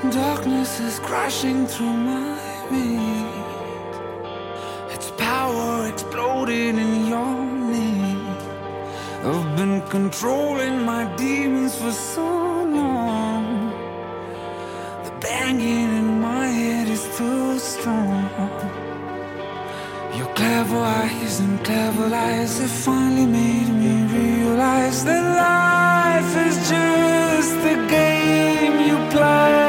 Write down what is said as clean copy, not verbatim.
Darkness is crashing through my veins. Its power exploding in your name. I've been controlling my demons for so long. The banging in my head is too strong. Your clever eyes and clever lies have finally made me realize that life is just a game you play.